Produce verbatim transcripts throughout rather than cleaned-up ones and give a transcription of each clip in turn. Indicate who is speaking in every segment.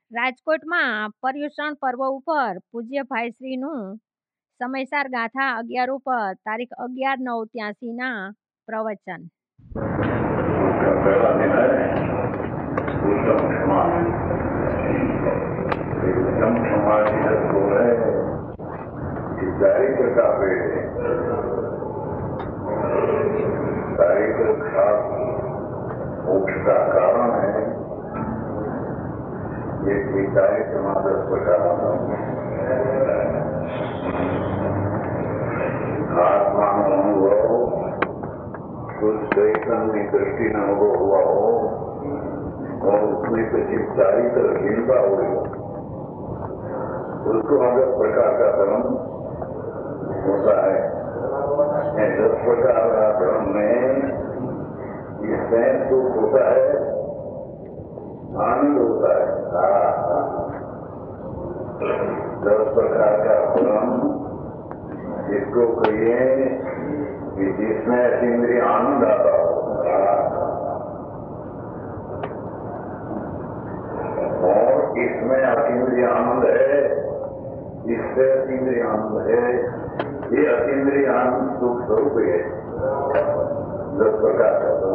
Speaker 1: રાજકોટમાં પર્યુષણ પર્વ ઉપર પૂજ્ય ભાઈશ્રીનું સમયસાર ગાથા અગિયાર ઉપર તારીખ અગિયાર નવ ત્યાંસીના પ્રવચન.
Speaker 2: पहला दिन है उत्तम क्षमा। उत्तम क्षमा जो है ये दारिद्र का पेड़ है। दारिद्र खास मोक्ष का कारण है। ये दारिद्र मादस प्रकार आत्मा अनुभव कुछ दर्शन की दृष्टि न अनुभव हुआ हो और उसमें પછી ચારિત્ર હિલતા હોય उसको अलग प्रकार का धर्म होता है। दस प्रकार का धर्म में इसमें सुख होता है, आनंद होता है। दस प्रकार का धर्म इसको कहिए कि जिसमें इंद्रिय आनंद आता हो और इसमें अतीन्द्रिय आनंद है, इससे अतीन्द्रिय आनंद है। ये अतीन्द्रिय आनंद सुख स्वरूप है। दस प्रकार का तो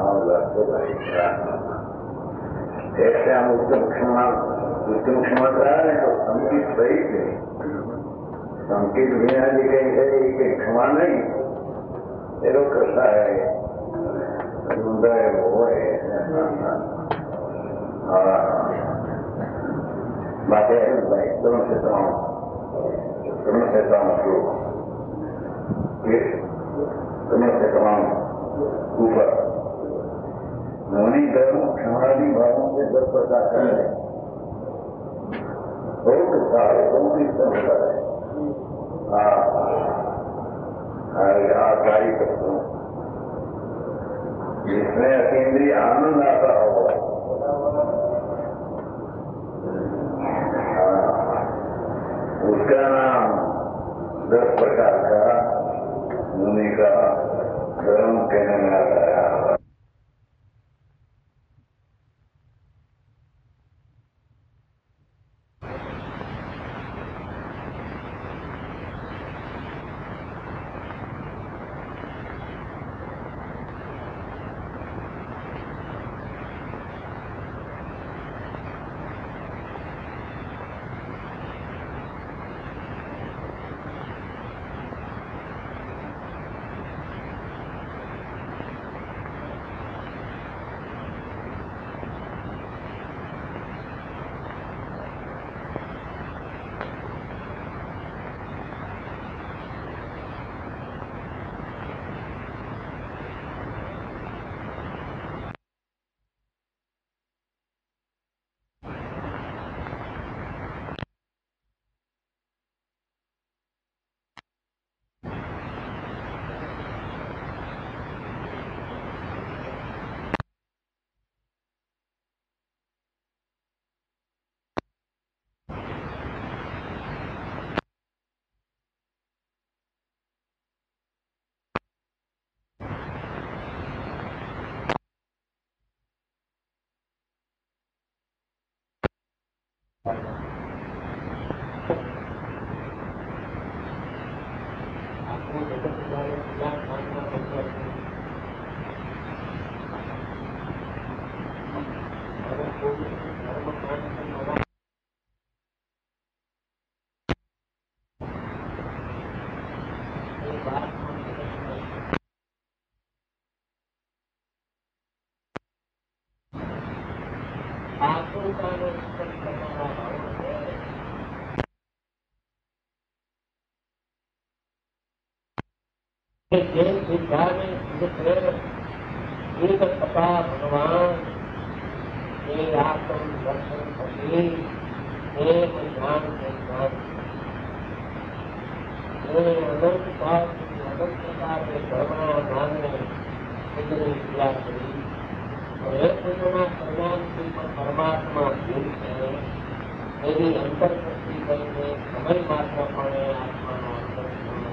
Speaker 2: ऐसे हम उत्तम क्षमा उत्तम क्षमा है तो संकेत सही थे। संकेत बिना जी कहीं है कि क्षमा नहीं एरो करता है वो है। बातें भाई दोनों से तमाम दोनों से तमाम श्लोक दोनों से तमाम ऊपर मुनि धर्म क्षमादि भावों से दस प्रकार का है। बहुत सारे बहुत ही समझता है। कार्य करता हूँ जिसमें अतीन्द्रिय आनंद आता हो उसका नाम दस प्रकार का मुनि का धर्म कहने में आता है।
Speaker 3: एक पता भगवान एक आत्म दर्शन पति एक ज्ञान ज्ञान अनंत भाव अनंत प्रकार के धर्म ज्ञान में इतनी क्रिया करी और एक पूर्णा कल्याण की परमात्मा जीव है मेरी अंतर्दृष्टि करके समय मात्र पड़े आत्मा अंतर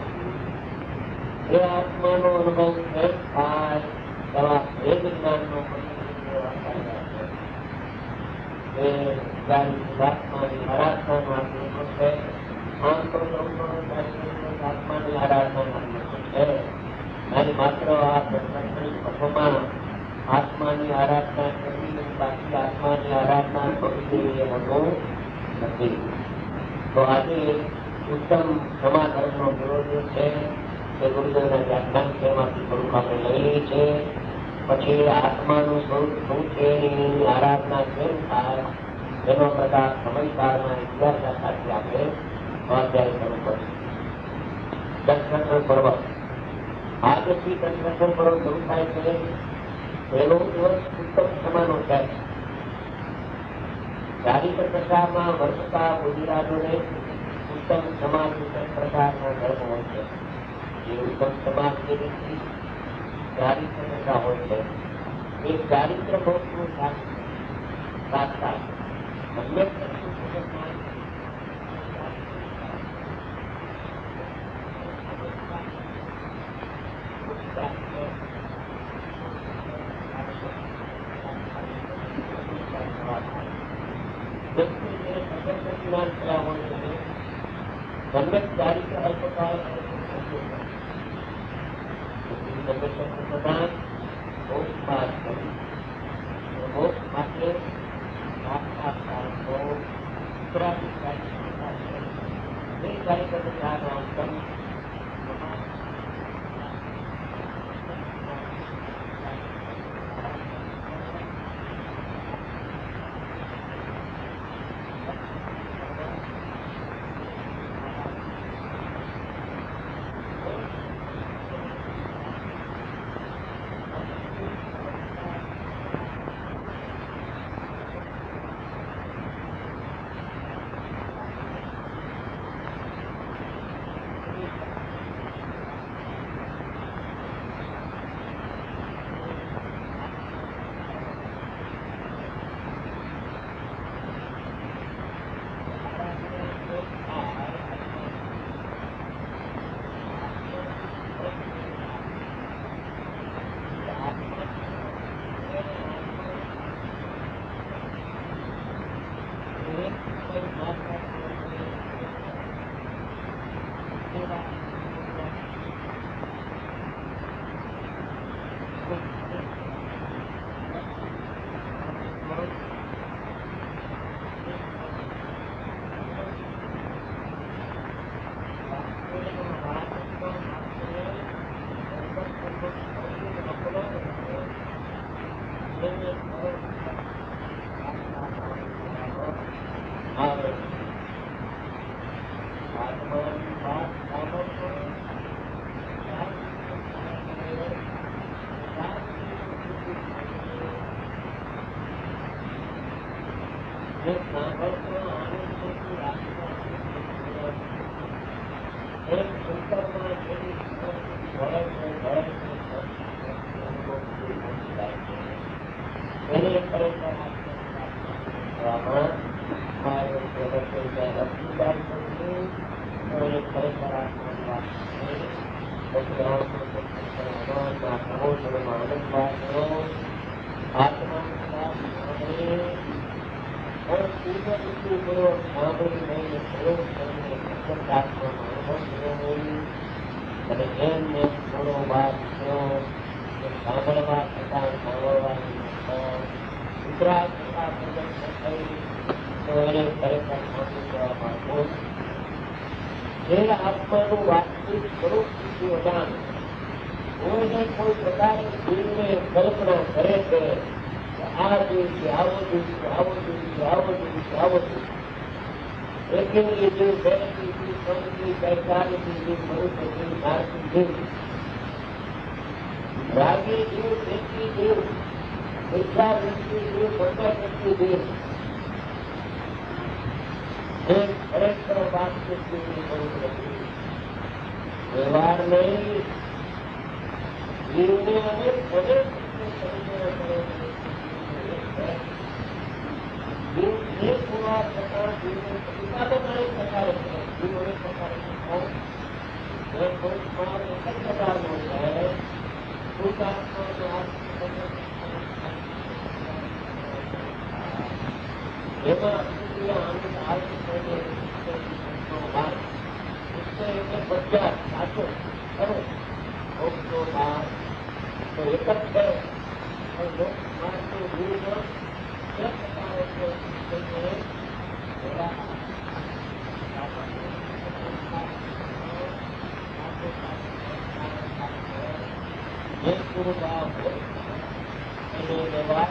Speaker 3: ये आत्मा अनुभव થાય દવા ભેદ જ્ઞાનનો આત્માની આરાધનાનો આત્મા છે. આમ તો આત્માની આરાધનાનો આત્મા છે અને માત્ર આ પ્રથમમાં આત્માની આરાધના કરવી, બાકી આત્માની આરાધના કરવી જોઈએ એમ નથી. તો આજે ઉત્તમ સમાધાનનો વિરોધ છે તે ગુરુદેવના વ્યાખ્યાન છે, એમાંથી સ્વરૂપ આપણે લઈ લઈએ છે. પછી આત્માનું સ્વરૂપ શું છે, એની આરાધના કેમ થાય, એનો બધા સમજદારના વિદ્યાર્થા સાથે આપણે સ્વાધ્યાય શરૂ કરીશું. દર્શન પર્વ આજથી દર્શન પર્વ શરૂ થાય છે. પહેલો દિવસ ઉત્તમ ક્ષમાનો છે. ચારિત્ર પ્રકારમાં વર્તતા બુદ્ધિરાજોને ઉત્તમ સમાજ પ્રકારનો ધર્મ હોય છે. જે ઉત્તમ સમાજ જે વ્યક્તિ ચારિત્ર પ્રકાર હોય છે એ ચારિત્ર ભોગનું સાક્ષાત સમ્યક સમ્યક ચારિત્ર અલ્પકાળ પ્રધાન મોક્ષ માર્ગ મોક્ષ માટે આત્માનું વાસ્તવિક સ્વરૂપ કોઈને કોઈ પ્રકારે જીવને કલ્પના કરે છે આ દિવસે આવો દિવસે આવો દિવસે આવો દિવસે આવો દિવસે એકલી જીવ બે જીવ ત્રણ જીવ બેતાલીસ જીવ મનુષ્ય જીવ ભારતી જીવ રાગી જીવ દેશી જીવ વિચાર વ્યક્તિ જીવ પંદર વ્યક્તિ જીવ એક ખરેખર વાસ્તવિક જીવની પવિત્ર જીવ વ્યવહાર નહીં જીવને અનેક અનેક જીવ એક પુરાર પ્રકાર જીવને ઉત્પાદન અનેક પ્રકારે જીવ અનેક પ્રકારે કોઈ સ્વભાવ એક જ પ્રકારનો છે શુદ્ધાત્માનો એમાં અતિક્રિયા આનંદ આલસ થઈને મોક્ષનો માર્ગ એટલે એને પર્યાપ્ત સાચો ખરો મોક્ષનો માર્ગ તો એક જ છે. પણ મોક્ષ માર્ગનો ગુણ બે પ્રકારે છે. એક ગુરુભાવ એને વ્યવહાર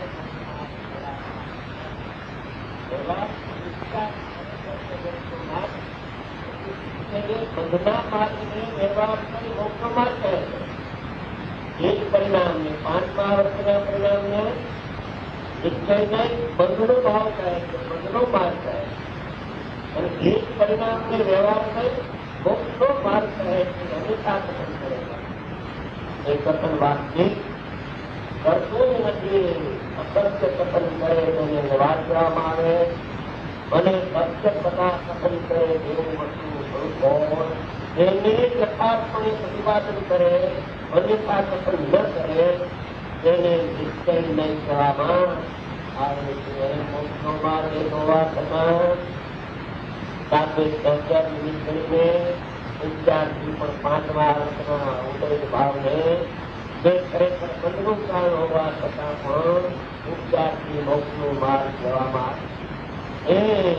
Speaker 3: બંધના માર્ગને વ્યવહાર કરી મોક્ષનો માર્ગ કહે છે. એ જ પરિણામને પાંચમા વર્ષના પરિણામને નિશ્ચયને બંધનો ભાવ કહે છે, બંધનો માર્ગ કહે છે. અને એ જ પરિણામને વ્યવહાર કરી મોક્ષનો માર્ગ કહે છે. હંમેશા કથન કરે છે. એ કથન વાસ્તવિક કરતું જ નથી. અસત્ય કથન કરે તેને વ્યવહાર કરવામાં આવે અને સત્ય કથા કથન કરે તેવું વસ્તુ તેને યથાર્થપણે પ્રતિપાદન કરે, અન્યથા કથન ન કરે તેને નિશ્ચય નહીં કરવામાં આવે છે. મોક્ષનો માર્ગ એક હોવા છતાં સાથે અગિયાર મિનિટ કરીને વિદ્યાર્થી પણ પાંચમા વર્ષના ઉદય ભાવને જે ખરેખર બંધનું કારણ હોવા છતાં પણ વિદ્યાર્થી મોક્ષનો માર્ગ લેવામાં એ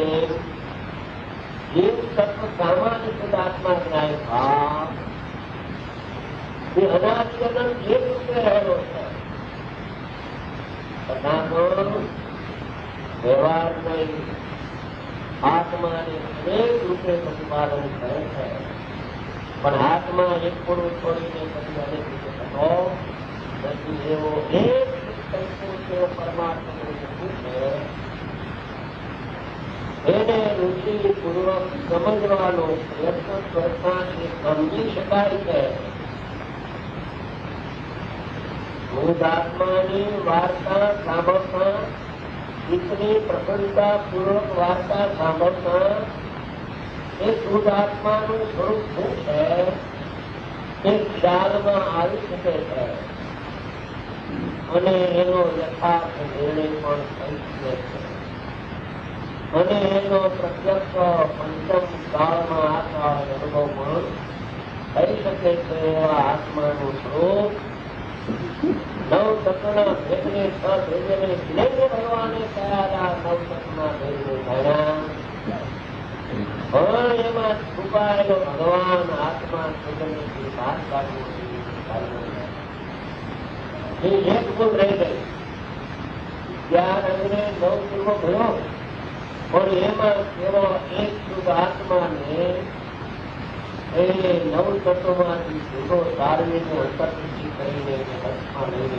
Speaker 3: જીવ તત્વ સામાન્ય શુદ્ધાત્મા જ્ઞાય ભાવ એ અનાદિ અનંત એક રૂપે રહેલો છે. છતાં પણ વ્યવહાર નહીં આત્માને અનેક રૂપે પ્રતિપાદન કરે છે. પણ આત્મા એક પૂરું છોડીને પછી અનેક રીતે થતો નથી. એવો એક તેવો પરમાત્માનું શું છે એને રુચિ પૂર્વક સમજવાનો પ્રયત્ન કરતા સમજી શકાય છે. શુદ્ધાત્માની વાર્તા સાંભળતા ચિત્તની પ્રસન્નતા પૂર્વક વાર્તા સાંભળતા એ શુદ્ધાત્માનું સ્વરૂપ શું છે એ ખ્યાલમાં આવી શકે છે અને એનો યથાર્થ નિર્ણય પણ થઈ શકે છે. અને એનો પ્રત્યક્ષ પંચમ કાળમાં આત્મા અનુભવ પણ થઈ શકે છે. એવા આત્માનું સ્વરૂપ નવ તત્વના ભેદને છ ભેદને જ્ઞેય ભગવાને કયા નવ તત્વના ભેદને જાણ્યા પણ એમાં છુપાયેલો ભગવાન આત્મા સુગંધથી બહાર કાઢવો એ એક ગુણ રહી ગઈ. જ્ઞાન અંગને નવ પૂર્વ ભયો પણ એમાં એવો એક શુદ્ધ આત્માને એ નવ તત્વમાંથી જુદો તારવીને અંતર્દૃષ્ટિ કરીને હસ્તમાં લઈને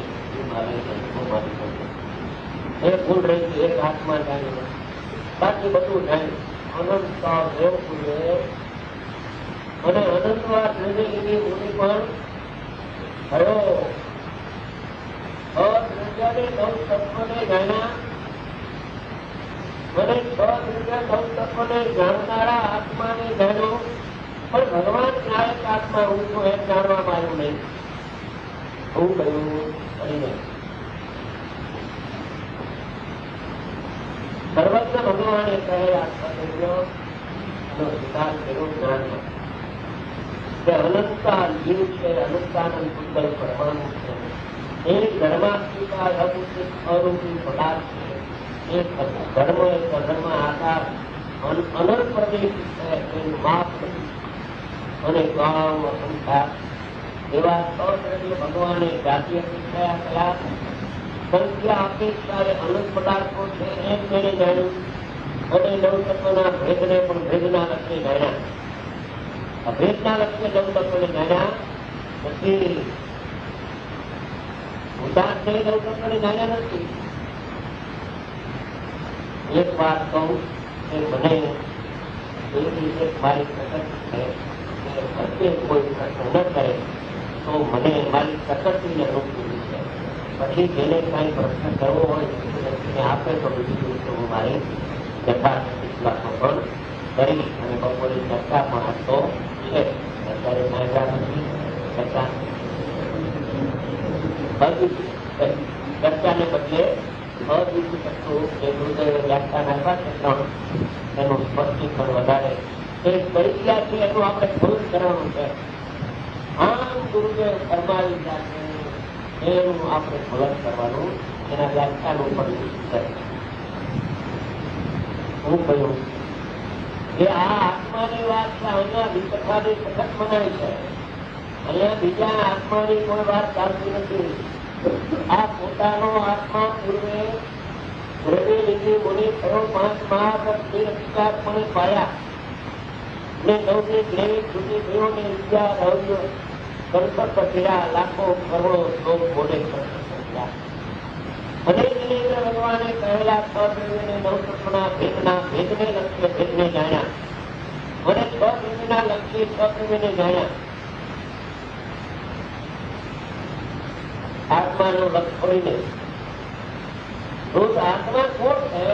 Speaker 3: એક ગુણ રહી ગઈ. એક આત્મા જાણી બાકી બધું જાણ્યું અનંત દેવપુરે અને અનંતવાદ લીધેલી મુનિ પણ થયો. અદ્રવ્યને નવ તત્વને જાણ્યા મને છ દ્રવ્ય નવ તત્વને જાણનારા આત્માને જાણ્યો પણ ભગવાન નાયક આત્મા હું છું એમ જાણવામાં આવ્યું નહીં. હું કહ્યું કરીને સર્વજ્ઞ ભગવાને કહે આત્મા વિકાસ કર્યો જ્ઞાનમાં કે અનંતા જીવ છે, અનંતાનંદ સુંદર પરમાણુ છે. એ ધર્માત્મિકા અરૂપી પદાર્થ છે. એક ધર્મ એક ધર્મ આકાર અનંત પ્રદેશ છે. એનું માપ અને કામ અસંખ્યા એવા સૌદ્રવ્ય ભગવાને જાતિ અપેક્ષા કયા સંખ્યા અપેક્ષા અનંત પદાર્થો છે એમ તેને જાણ્યું અને નવ તત્વના ભેદને પણ ભેદના લક્ષ્ય જાણ્યા. અભેદના લક્ષ્ય નવ તત્વને જાણ્યા નથી. ઉદાહરણ નવ તત્વને જાણ્યા નથી. એક વાત કહું કે મને એવી રીતે મારી પ્રકૃતિ છે પ્રત્યેક કોઈ પ્રશ્ન ન કરે તો મને મારી પ્રકૃતિને રોકવી છે. પછી જેને કાંઈ પ્રશ્ન કરવો હોય વ્યક્તિને આપે તો બીજી વસ્તુ હું મારી યથાર્થ વિશ્વાસો પણ કરી અને બપોરે ચર્ચા પણ આપતો છે. અત્યારે માગ્યા નથી ચર્ચા બધી ચર્ચાને બદલે અદિતિ તત્વ જે ગુરુદેવે વ્યાખ્યાન આપ્યા છે ત્રણ, એનું સ્પષ્ટીકરણ વધારે એ કરી ગયા છે, એનું આપણે ભૂલ કરવાનું છે. આમ ગુરુદેવ ફરમાવી ગયા છે એનું આપણે ભૂલ કરવાનું, એના વ્યાખ્યાન ઉપર છે. હું કહ્યું કે આ આત્માની વાત અહીંયા વિકથાની સખત મનાય છે, અહીંયા બીજા આત્માની કોઈ વાત ચાલતી નથી. આ પોતાનો આત્મા પૂર્વે દ્રવ્ય લીધી મુનિ થયો, પાંચ મહાપણ પાયા ને નવની ગ્રેવી છૂટી થયો ને વિદ્યા રહ્યો સંકલ્પ કર્યા, લાખો કરોડો શ્લોક બોલે કર્યા. અને દિનેન્દ્ર ભગવાને કહેલા છ દ્રવ્યને નવ તત્વના ભેદના ભેદને લક્ષ્ય ભેદને જાણ્યા, અને છ દ્રવ્યના લક્ષ્ય છ દ્રવ્યને જાણ્યા. આત્માનો લક્ષ છોડીને આત્મા કોણ છે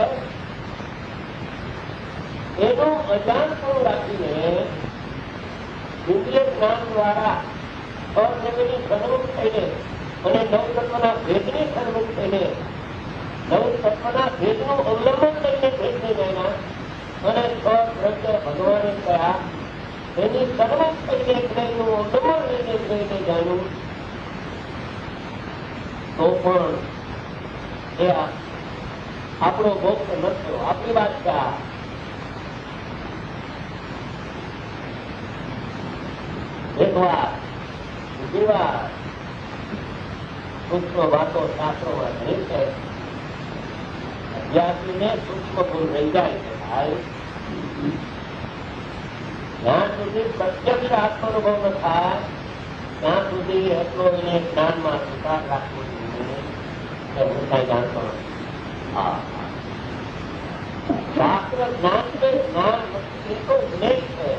Speaker 3: એનું અજાણપણું રાખીને ઇન્દ્રિય જ્ઞાન દ્વારા અદ્રવ્યની સન્મુખ થઈને અને નવ તત્વના ભેદની સન્મુખ થઈને નવ તત્વના ભેદનું અવલંબન લઈને ભેદને જાણ્યા, અને દ્રવ્ય ભગવાને કયા એની સન્મુખ થઈને જ્ઞાનનું અવલંબન લઈને જ્ઞાનને જાણ્યું. તો પણ એ આપણો મોક્ષ નથી. આપણી વાત ક્યાં એક વાર બીજી વાર સૂક્ષ્મ વાતો શાસ્ત્રોમાં રહી છે. અભ્યાસીને સૂક્ષ્મ ભૂલ રહી જાય છે. જ્યાં સુધી પ્રત્યક્ષ આત્માનુભવ ન થાય ત્યાં સુધી એટલો એને જ્ઞાનમાં સુધાર રાખવો જોઈએ કે હું કઈ જાણતો નથી. શાસ્ત્ર જ્ઞાન છે, જ્ઞાન એ તો જ્ઞેય છે.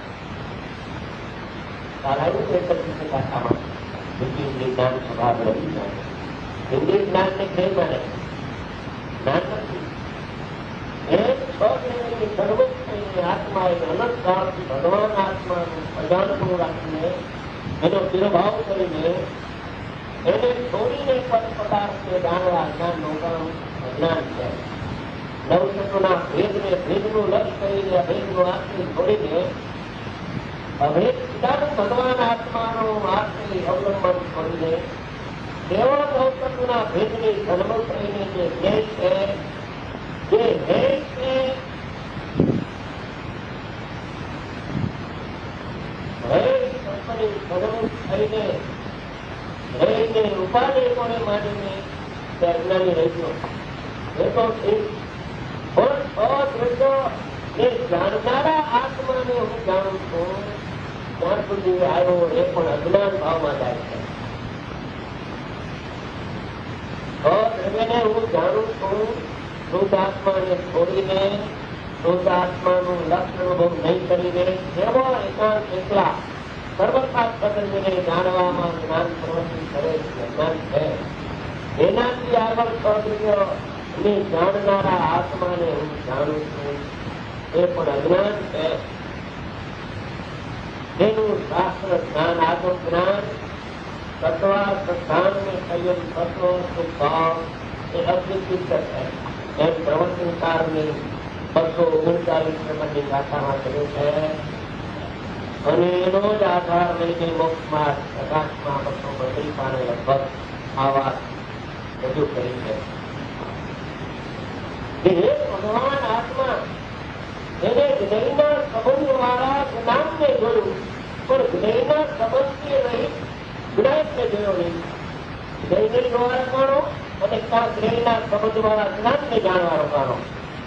Speaker 3: સારાયું છે શાખામાં હિન્દી જ્ઞાન સ્વભાવ રહી જાય. હિન્દી જ્ઞાન ને કઈ માને જ્ઞાન નથી. એ છ શ્રેણીની સર્વોચ્ચ આત્મા એ અનંત કાળથી ભગવાન આત્માનું અજાણપણું રાખીને એનો તિરભાવ કરીને એને છોડીને પદ પદાર્થ જાણવા જ્ઞાન નું અજ્ઞાન છે. નવ તત્વના ભેદને ભેદનું લક્ષ કરીને અભેદનું આત્મી છોડીને અભેદ પિતાનું ભગવાન આત્માનું આત્મી અવલંબન છોડીને કેવળ નવ તત્વના ભેદની સન્મુખ થઈને જે ધ્યેય છે જે ધ્યેય છે ઉપાદેશોને માનીને તે અજ્ઞાની રહી ગયો. એ તો ઠીક, પણ અદ્રવ્ય એ જાણનારા આત્માને હું જાણું છું ત્યાં સુધી આવ્યો એ પણ અજ્ઞાન ભાવમાં જાય છે. અદ્રવ્યને હું જાણું છું શુદ્ધ આત્માને છોડીને શુદ્ધ આત્માનું લક્ષણ અનુભવ નહીં કરીને કેવળ એકાંત એકલા સર્વથા પદ્ધતિને જાણવામાં જ્ઞાન પ્રવૃત્તિ કરે છે. જ્ઞાન છે એનાથી આગળ સદૃશ્યને જાણનારા આત્માને હું જાણું છું એ પણ અજ્ઞાન છે. તેનું શાસ્ત્ર જ્ઞાન આગમ જ્ઞાન તત્વા પ્રધાનને સંયમ તત્વ સુભાવ એ અદ્વિતીય છે. એમ પ્રવચનકારની બસો ઓગણચાલીસ નંબરની ગાથામાં કર્યું છે. અને એનો જ આધાર લઈને મોક્ષમાં પ્રકાશમાં બસો બત્રીસ પાને લગભગ આ વાત રજૂ કરી છે કે હે ભગવાન આત્મા એને જ્ઞેયના સંબંધ વાળા જ્ઞાનને જોયું, પણ જ્ઞેયના સંબંધથી રહી જ્ઞાનને જોયો નહીં. જ્ઞેયને જોવાનો કાણો અને જ્ઞેયના સંબંધ વાળા જ્ઞાનને જાણવાનો કાણો.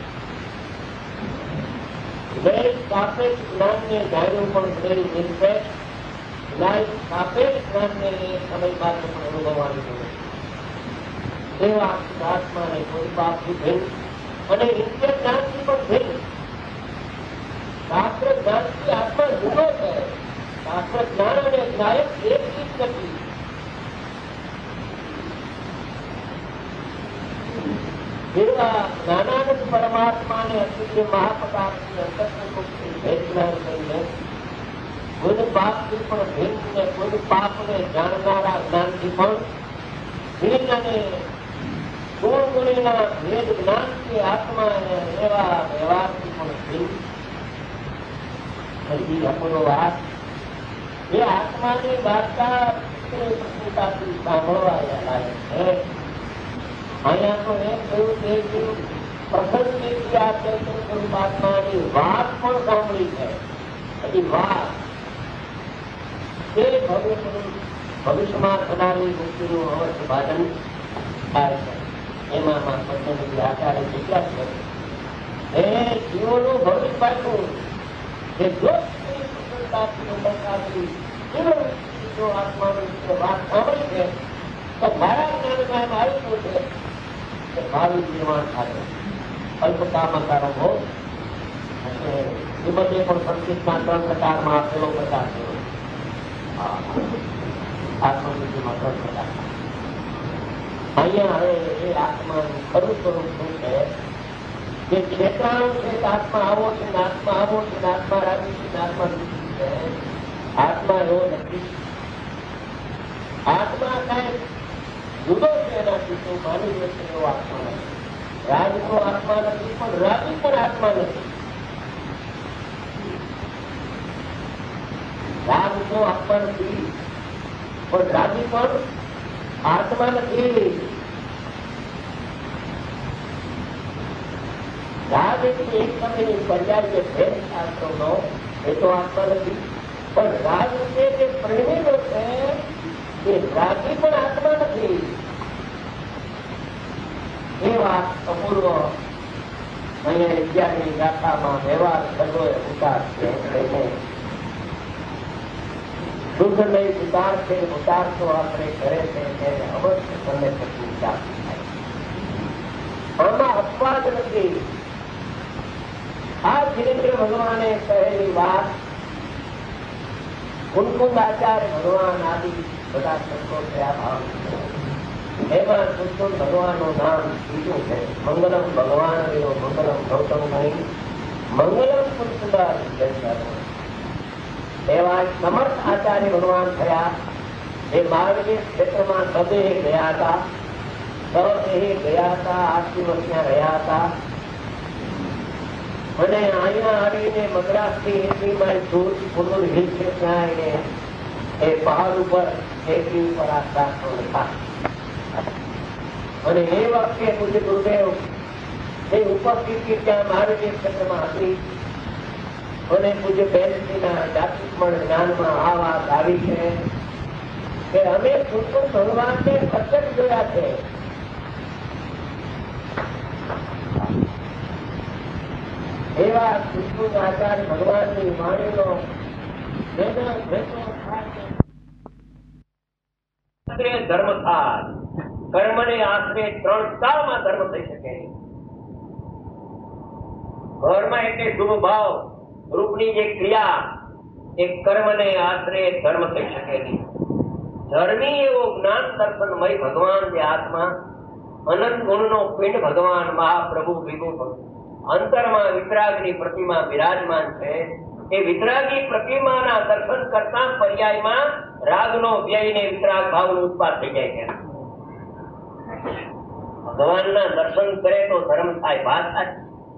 Speaker 3: જ્ઞેય સાપેક્ષ જ્ઞાનને જાણ્યું પણ જ્ઞેય નિરપેક્ષ, જ્ઞાન સાપેક્ષ જ્ઞાનને સમય માત્ર પણ અનુભવવાની જરૂર. એવા આત્માને કોઈ પાપથી ભિન્ન અને ઇન્દ્રિય જ્ઞાનથી પણ ભિન્ન. શાસ્ત્ર જ્ઞાનથી આત્મા જુદો છે. શાસ્ત્ર જ્ઞાન અને જ્ઞાયક એક ચીજ નથી. એવા જ્ઞાનાનંદ પરમાત્માને અતિશય મહાપદાર્થની અંતર્મુક્તિ ભેદ જ્ઞાન કરીને કોઈ પાપથી પણ ભિન્ન ને કોઈ પાપને જાણનારા જ્ઞાનથી પણ ભિન્ન અને ગુણ ગુણીના ભેદ જ્ઞાનથી આત્મા એવા વ્યવહારથી પણ ભિન્ન. હજી અપરો વાત એ આત્માની વાર્તા પ્રતિતાથી સાંભળવા લાગે છે. અહીંયા તો એમ કહ્યું છે કે પ્રસંગથી આ ચૈતન્ય સ્વરૂપ આત્માની વાત પણ સાંભળી છે. હજી વાત તે ભવિષ્ય ભવિષ્યમાં થનારી મુક્તિનું અવશ્ય ભાજન થાય છે. એમાં પદ્ધતિ આચાર્ય કેટલા છે એ જીવોનું ભવિષ્ય પાછું જે જો આત્માની વાત સાંભળી છે તો મારા જ્ઞાનમાં એમ આવ્યું છે કે ભાવિ નિર્માણ થાય અલ્પતામાં ભોગ અને એ બધે પણ સંસ્કૃતના ત્રણ પ્રકારમાં આપેલો પ્રકાર છે. આત્મબુદ્ધિમાં ત્રણ પ્રકાર. અહીંયા હવે એ આત્માનું ખરું સ્વરૂપ શું છે કે ક્ષેત્રાણુ છે આત્મા આવો છે ને આત્મા આવો છે ને આત્મા રાજી છે ને આત્મા દુઃખી છે. આત્મા એવો નથી. આત્મા કઈ જુદો છે એનાથી તો માની લે છે એવો આત્મા નથી. રાજ તો આત્મા નથી પણ રાજી પણ આત્મા નથી. રાગ તો આત્મા નથી પણ રાજી પણ આત્મા નથી. રાગ એટલે એક સમયની પર્યાય જે ભેદ શાસ્ત્રોનો એ તો આત્મા નથી પણ રાગ છે જે પ્રેમીનો છે એ રાગી પણ આત્મા નથી. એ વાત અપૂર્વ અહીંયા વિદ્યાની ગાથામાં વ્યવહાર સર્વોએ ઉતાર છે. શુદ્ધ નહીં ઉતાર છે. ઉતાર તો આપણે કરે છે તેને અવશ્ય તમને પછી ઉતાર થાય. આમાં અપવાદ નથી. આ ધીરેન્દ્ર ભગવાને કહેલી વાત કુલકુંદ આચાર્ય ભગવાન આદિ બધા સંતો થયા ભાવ એમાં કુલકુંદ ભગવાનનું નામ બીજું છે મંગલમ ભગવાન મંગલમ ગૌતમ નહીં મંગલમ કુલકુંદાર. એવા સમર્થ આચાર્ય ભગવાન થયા. એ મહાવીર ક્ષેત્રમાં સદે ગયા હતા. સદેહે ગયા હતા. આઠ દિવસ ત્યાં રહ્યા હતા અને અહીંયા આવીને મદ્રાસ થી એસી માઇલ દૂર પુનર હિલ છે ત્યાં એને એ પહાડ ઉપર એસી ઉપર આસ્થા હતા. અને એ વખતે પૂજ્ય ગુરુદેવ એ ઉપસ્થિતિ ત્યાં મહાવીર ક્ષેત્રમાં હતી અને પૂજ્ય બેનજીના જાતિપણ જ્ઞાનમાં આ વાત આવી છે કે અમે કુલકુંદ ભગવાનને પ્રત્યક્ષ જોયા છે. એવા કુલકુંદ આચાર્ય ભગવાનની વાણીનો ધર્મ થાય. કર્મને આશરે ત્રણ કાળમાં ધર્મ થઈ શકે. ઘરમાં એટલે શુભ ભાવ રૂપની જે ક્રિયા એ કર્મને આશરે ધર્મ થઈ શકે નહીં. ધર્મી એવો જ્ઞાન દર્શનમય ભગવાન જે આત્મા અનંત ગુણનો પિંડ ભગવાન મહાપ્રભુ વિભુ અંતરમાં વિતરાગની પ્રતિમા બિરાજમાન છે. એ વિતરાગી પ્રતિમાના દર્શન કરતા પર્યાયમાં રાગનો વ્યય ને વિતરાગ ભાવનો ઉત્પાદ થઈ જાય છે. ભગવાનના દર્શન કરે તો ધર્મ થાય. વાત થાય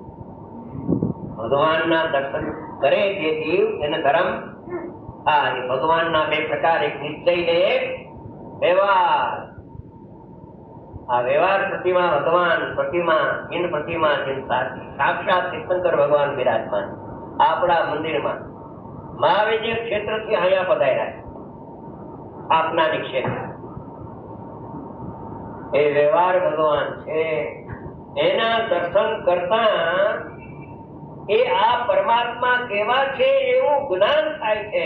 Speaker 3: ભગવાનના દર્શન કરે જે જીવ એને ધર્મ. હા, એ ભગવાનના બે પ્રકાર, એક નિશ્ચય ને એક વ્યવહાર. આ વ્યવહાર પ્રતિમા ભગવાન પ્રતિમા ઇન પ્રતિમા સાક્ષાત તીર્થંકર ભગવાન બિરાજમાન આપણા મંદિરમાં મહાવિજય ક્ષેત્ર થી અહીંયા પધાર્યા. આપનાની ક્ષેત્ર એ વ્યવહાર ભગવાન છે. એના દર્શન કરતા એ આ પરમાત્મા કેવા છે એવું જ્ઞાન થાય છે.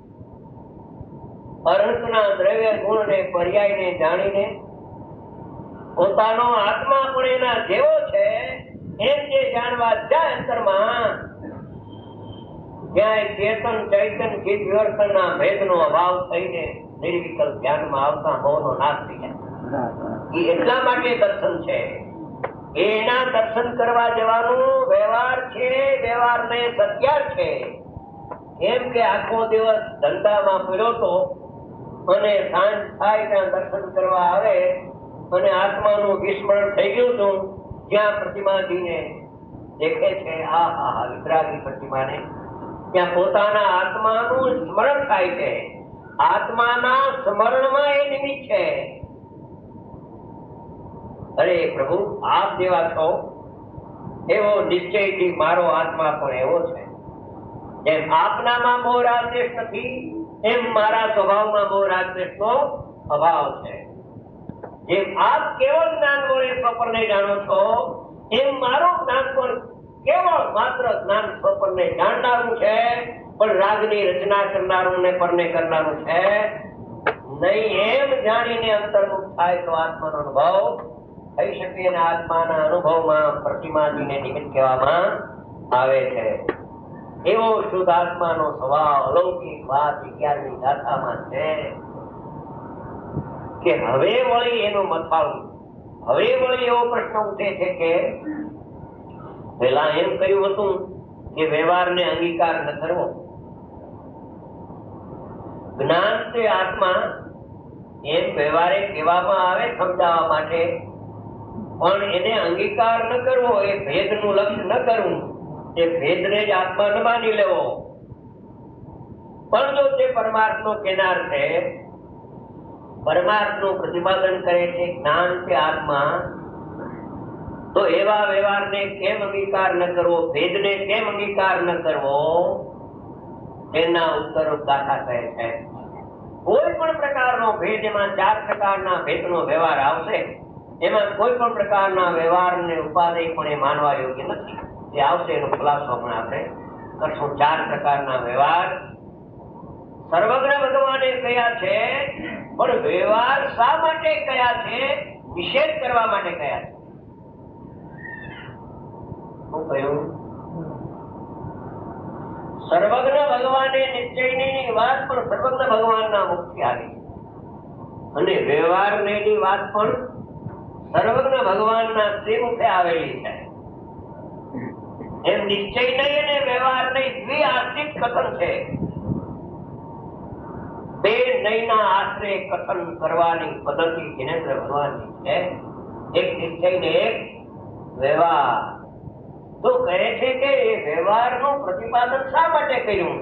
Speaker 3: અનંતના દ્રવ્ય ગુણ ને પર્યાય ને જાણીને પોતાનો આત્મા પણ એના જેવો છે એમ જે જાણવા જાય અંતરમાં ક્યાંય ચેતન ચૈતન ચિત્ત વિવર્તન ના ભેદ નો અભાવ થઈને નિર્વિકલ્પ ધ્યાનમાં આવતા મોહનો નાશ થઈ જાય. એ એટલા માટે દર્શન છે. એના દર્શન કરવા જવાનું વ્યવહાર છે. વ્યવહાર ને સત્યાર છે. કેમ કે આખો દિવસ ધંધામાં પડ્યો તો અને સાંજ થાય ત્યાં દર્શન કરવા આવે અને આત્માનું વિસ્મરણ થઈ ગયું હતું. જ્યાં પ્રતિમાજીને દેખે છે, આ હા વિતરાગી પ્રતિમાને, ત્યાં પોતાના આત્માનું સ્મરણ થાય છે. આત્માના સ્મરણમાં એ નિમિત્ત છે. અરે પ્રભુ, આપ જેવા છો એવો નિશ્ચયથી મારો આત્મા પણ એવો છે. જેમ આપનામાં મોહ રાગદ્વેષ નથી, એમ મારા સ્વભાવમાં મોહ રાગદ્વેષનો અભાવ છે. જેમ આપ કેવળ જ્ઞાન વડે સ્વપરને જાણો છો, એમ મારું જ્ઞાન પણ કેવળ માત્ર જ્ઞાન સ્વપરને જાણનારું છે, પણ રાગની રચના કરનારું ને પરને કરનારું છે નહીં. એમ જાણીને અંતર્મુખ થાય તો આત્માનો અનુભવ થઈ શકે. અને આત્માના અનુભવમાં પ્રતિમાજીને નિમિત્ત કહેવામાં આવે છે. એવો શુદ્ધ આત્માનો સ્વભાવ અલૌકિક વાત અગિયારમી ગાથામાં છે કે હવે વળી એનું મથાળું, હવે વળી એવો પ્રશ્ન ઉઠે છે કે પેલા એમ કહ્યું હતું કે વ્યવહારને અંગીકાર ન કરવો. જ્ઞાન તે આત્મા એમ વ્યવહારે કહેવામાં આવે સમજાવવા માટે, પણ એને અંગીકાર ન કરવો, એ ભેદનું લક્ષ્ય ન કરવું, એ ભેદને જ આત્મા ન માની લેવો. પણ જો તે પરમાર્થનો કેનાર છે, પરમાર્થનું પ્રતિપાદન કરે છે જ્ઞાન તે આત્મા, તો એવા વ્યવહારને કેમ અંગીકાર ન કરવો, ભેદને કેમ અંગીકાર ન કરવો, તેના ઉત્તરો ગાથા કહે છે. કોઈ પણ પ્રકારનો ભેદ, એમાં ચાર પ્રકારના ભેદનો વ્યવહાર આવશે, એમાં કોઈ પણ પ્રકારના વ્યવહારને ઉપાદેય પણ એ માનવા યોગ્ય નથી. જે આવશે એનો ખુલાસો પણ આપણે કરશું. ચાર પ્રકારના વ્યવહાર સર્વજ્ઞ ભગવાને કયા છે, પણ વ્યવહાર શા માટે કયા છે? નિષેધ કરવા માટે કયા છે. શું કહ્યું? સર્વજ્ઞ ભગવાને નિશ્ચયની વાત પણ સર્વજ્ઞ ભગવાનના મુખથી આવી, અને વ્યવહારની વાત પણ સર્વજ્ઞ ભગવાનના શ્રીમુખે આવેલી છે. એમ નિશ્ચય નહીં અને વ્યવહાર નહીં દ્વિઆશ્રિત કથન છે. બે નયના આશ્રય કથન કરવાની પદ્ધતિ જિનેન્દ્ર ભગવાનની છે. એક નિશ્ચય ને એક વ્યવહાર. તો કહે છે કે એ વ્યવહારનું પ્રતિપાદન શા માટે કર્યું?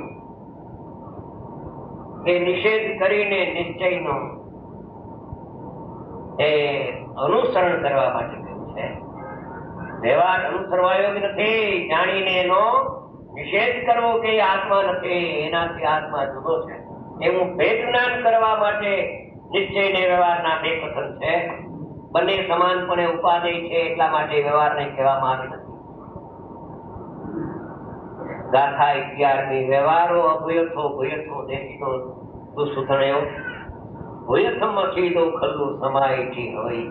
Speaker 3: કે નિષેધ કરીને નિશ્ચયનો એ અનુસરણ કરવા માટે કહ્યું છે. વ્યવહાર અનુસરવા યોગ્ય નથી. જાણીને એનો નિષેધ કરવો કે આત્મા નથી, એનાથી આત્મા જુદો છે, એવું ભેદ જ્ઞાન કરવા માટે નિશ્ચય ને વ્યવહારના બે કથન છે. બંને સમાનપણે ઉપાદેય છે, એટલા માટે વ્યવહારને કહેવામાં આવી નથી. ગાથા અગિયારમી વ્યવહારો અભયથો ભયથો દેશીનો સુધણ્યો ભયથમ અસીદો ખલ્લુ સમાયથી હવઈ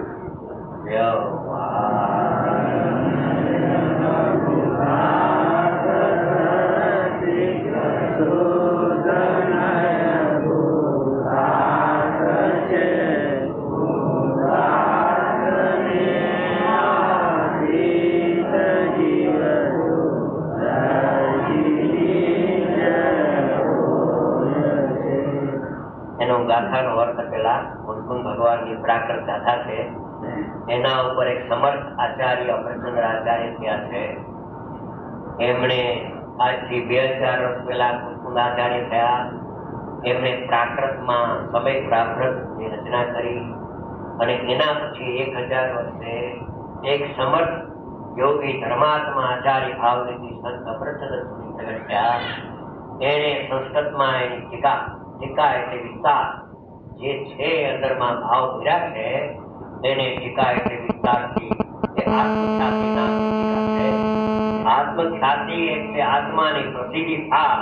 Speaker 3: ગાથાનો અર્થ પેલા મુસ્કુંદ ભગવાનની પ્રાકૃત ગાથા છે. એના ઉપર એક સમર્થ આચાર્ય અમરચંદ્ર આચાર્ય થયા છે. એમણે આજથી બે હજાર વર્ષ પહેલા મુસ્કુંદ આચાર્ય થયા. એમણે પ્રાકૃતમાં સમય પ્રાકૃતની રચના કરી, અને એના પછી એક હજાર વર્ષે એક સમર્થ યોગી ધર્માત્મા આચાર્ય ભાવનિધિ સંત અમરચંદ્ર સુધી પ્રગટ થયા. એને સંસ્કૃતમાં એની ટીકા, ટીકા એટલે વિસ્તાર જે છે અંદરમાં ભાવ ભર્યા છે, તેને ટીકા એટલે વિસ્તારથી આત્મખ્યાતિ નામની ટીકા છે. આત્મખ્યાતિ એટલે આત્માની પ્રસિદ્ધિ થાય.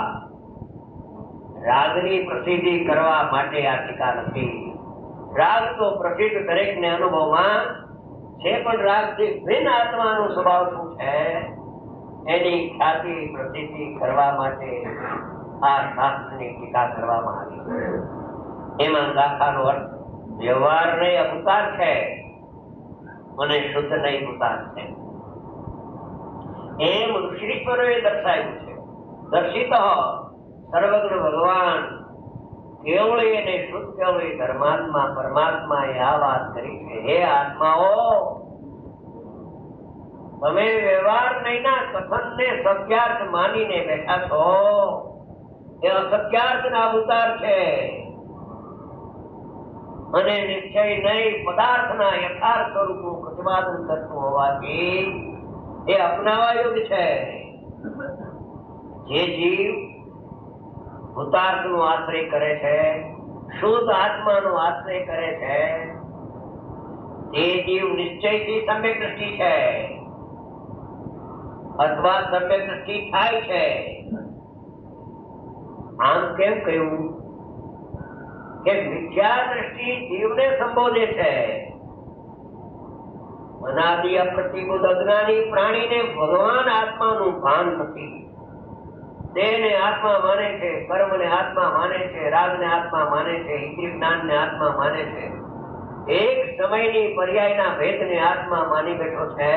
Speaker 3: રાગની પ્રસિદ્ધિ કરવા માટે આ ટીકા નથી. રાગ તો પ્રસિદ્ધ દરેકને અનુભવમાં છે, પણ રાગથી ભિન્ન આત્માનો સ્વભાવ શું છે એની ખ્યાતિ પ્રસિદ્ધિ કરવા માટે આ શાસ્ત્રની ટીકા કરવામાં આવી. એમાં ગાથાનો અર્થ વ્યવહાર નહીં અવતાર છે, અને શુદ્ધ નહીં ઉતાર છે, એમ ઋષિશ્વરોએ દર્શાવ્યું છે. દર્શિત સર્વજ્ઞ ભગવાન કેવળી અને શુદ્ધ કેવળી ધર્માત્મા પરમાત્માએ આ વાત કરી છે, હે આત્માઓ, તમે વ્યવહાર નહીંના કથનને સત્યાર્થ માનીને બેઠા છો. એ અસત્યાર્થના અવતાર છે અને નિશ્ચય નહીં પદાર્થના યથાર્થ સ્વરૂપનું પ્રતિપાદન કરતું હોવાથી એ અપનાવા યોગ્ય છે. જે જીવ ભૂતાર્થનો આશ્રય કરે છે, શુદ્ધ આત્માનો આશ્રય કરે છે, તે જીવ નિશ્ચયથી સમ્યક દ્રષ્ટિ છે અથવા સમ્યક દ્રષ્ટિ થાય છે. આમ કેમ કહ્યું કે મિથ્યા દ્રષ્ટિ જીવને સંબોધે છે. અનાદિ અપ્રતિબુદ્ધ અજ્ઞાની પ્રાણીને ભગવાન આત્માનું ભાન નથી. દેહને આત્મા માને છે, કર્મને આત્મા માને છે, રાગને આત્મા માને છે, ઇન્દ્રિય જ્ઞાનને આત્મા માને છે. એક સમયની પર્યાયના ભેદને આત્મા માની બેઠો છે.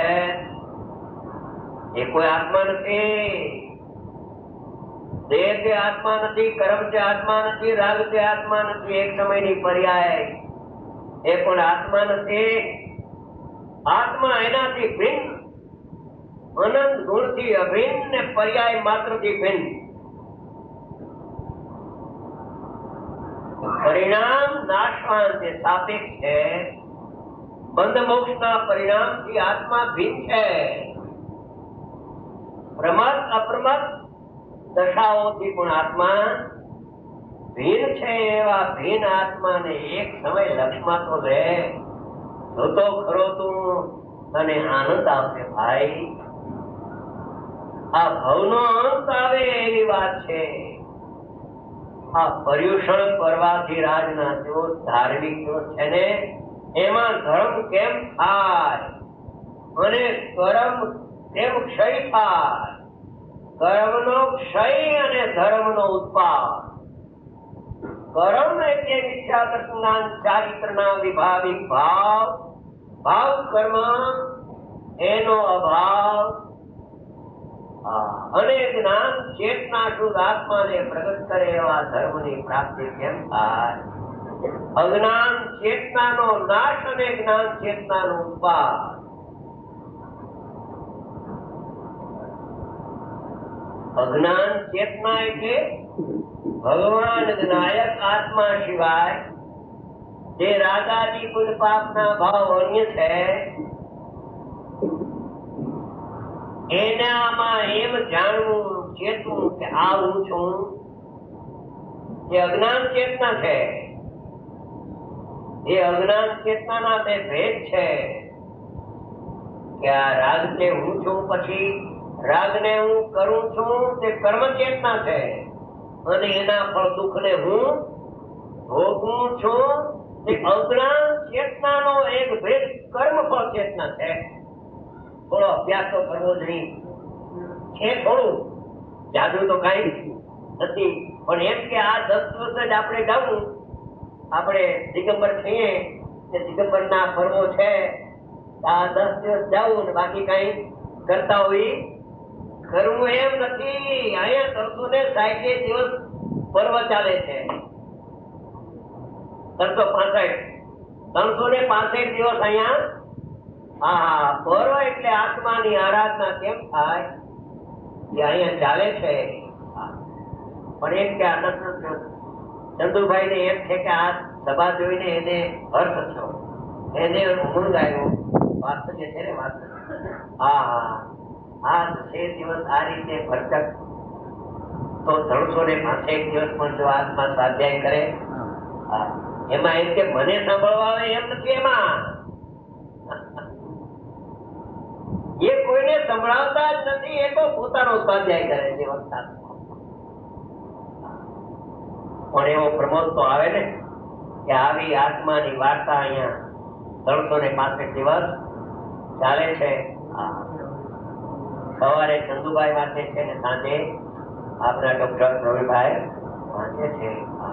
Speaker 3: એ કોઈ આત્મા નથી. દેહ તે આત્મા નથી, કર્મ તે આત્મા નથી, રાગ તે આત્મા નથી. એક સમયની પર્યાય એ પણ આત્મા નથી. આત્મા એનાથી ભિન્ન, અનંત ગુણથી અભિન્ન ને પર્યાય માત્રથી ભિન્ન. પરિણામ નાશવાન છે, સાપેક્ષ છે. બંધ મોક્ષના પરિણામથી આત્મા ભિન્ન છે. પ્રમત અપ્રમત દશાઓથી પણ આત્મા ભિન્ન છે. એવા ભિન્ન આત્માને એક સમય લક્ષમાં તો લે, જોતો ખરો તું અને આનંદ આવશે ભાઈ. આ ભવનો અંત આવે એવી વાત છે. આ પર્યુષણ કરવાથી રાજના દિવસ ધાર્મિક દિવસ છે ને, એમાં ધર્મ કેમ થાય અને કર્મ કેમ ક્ષય થાય? કર્મનો ક્ષય અને ધર્મનો ઉત્પાદ. કર્મ એટલે મિથ્યા દર્શના ચારિત્રના વિભાવિક ભાવ, ભાવ કર્મ એનો અભાવ, અને જ્ઞાન ચેતના શુદ્ધ આત્માને પ્રગટ કરે એવા ધર્મની પ્રાપ્તિ કેમ થાય? અજ્ઞાન ચેતનાનો નાશ અને જ્ઞાન ચેતનાનો ઉત્પાદ. અજ્ઞાન ચેતના એટલે ભગવાન જ્ઞાયક આત્મા સિવાય જે રાગાદી પુલ પાપના ભાવ અન્ય છે, એનામાં એમ જાણવું ચેતવું કે આ હું છું, એ અજ્ઞાન ચેતના છે. એ અજ્ઞાન ચેતનાના બે ભેદ છે કે આ રાગ તે હું છું, પછી રાગને હું કરું છું તે કર્મ ચેતના છે, અને એના ફળ દુઃખ ને હું ભોગવું છું તે અજ્ઞાન ચેતનાનો એક ભેદ કર્મ ફળ ચેતના છે. થોડો અભ્યાસ તો કરવો જોઈએ છે, થોડું જાદુ તો કઈ નથી, પણ એમ કે આ દસ દિવસ જ આપણે જવું, આપણે દિગંબર થઈએ કે દિગંબર ના પર્વો છે, આ દસ દિવસ જવું ને બાકી કઈ કરતા હોય કરવું એમ નથી. અહીંયા ત્રણસો ને સાહીઠ દિવસ પર્વ ચાલે છે. ત્રણસો પાસઠ ત્રણસો ને પાસઠ દિવસ અહીંયા હા પર્વ એટલે આત્માની આરાધના કેમ થાય એ અહીંયા ચાલે છે. પણ એમ કે આ ચંદુભાઈ ને એમ છે કે આ સભા જોઈને એને હર્ષ થયો, એને ઊંઘ આવ્યો. વાસ્તવ્ય છે ને વાસ્તવ્ય. હા હા આ છે દિવસ આ રીતે ભરચક તો ત્રણસો ને પાંસઠ દિવસ પણ જો આત્મા સ્વાધ્યાય કરે, એમાં એમ કે મને સાંભળવા આવે એમ નથી. એમાં એ કોઈને સંભળાવતા જ નથી, એ તો પોતાનો સ્વાધ્યાય કરે છે. વખત પણ એવો પ્રમોદ તો આવે ને કે આવી આત્માની વાર્તા અહીંયા ત્રણસો ને પાંસઠ દિવસ ચાલે છે. સવારે ચંદુભાઈ વાંચે છે ને સાંજે આપણા ડોક્ટર પ્રવીણભાઈ વાંચે છે.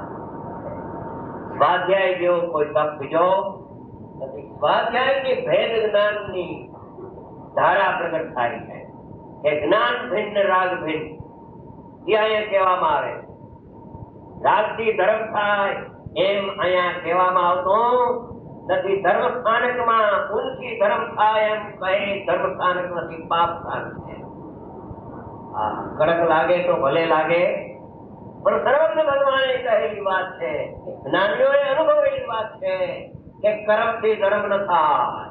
Speaker 3: સ્વાધ્યાય જેવો કોઈ તક બીજો નથી. સ્વાધ્યાયની ભેદ જ્ઞાનની ધારા પ્રગટ થાય છે કે જ્ઞાન ભિન્ન રાગ ભિન્ન. એ અહીંયા કહેવામાં આવે રાગથી ધર્મ થાય એમ અહીંયા કહેવામાં આવતું નથી. ધર્મ સ્થાનકમાં પુણ્યથી ધર્મ થાય એમ કહે ધર્મ સ્થાનક નથી, પાપ સ્થાનક છે. હા, કડક લાગે તો ભલે લાગે, પણ સર્વજ્ઞ ભગવાને કહેલી વાત છે, જ્ઞાનીઓએ અનુભવેલી વાત છે કે કર્મથી ધર્મ ન થાય.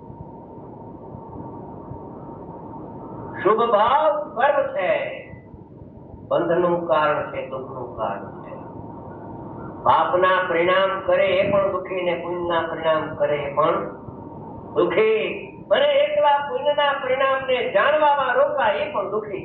Speaker 3: શુભ ભાવ કર્મ છે, બંધનું કારણ છે, દુઃખનું કારણ છે. પાપના પરિણામ કરે એ પણ દુઃખી ને પુણ્યના પરિણામ કરે એ પણ દુઃખી. અને એકલા પુણ્યના પરિણામને જાણવામાં રોકાય એ પણ દુઃખી.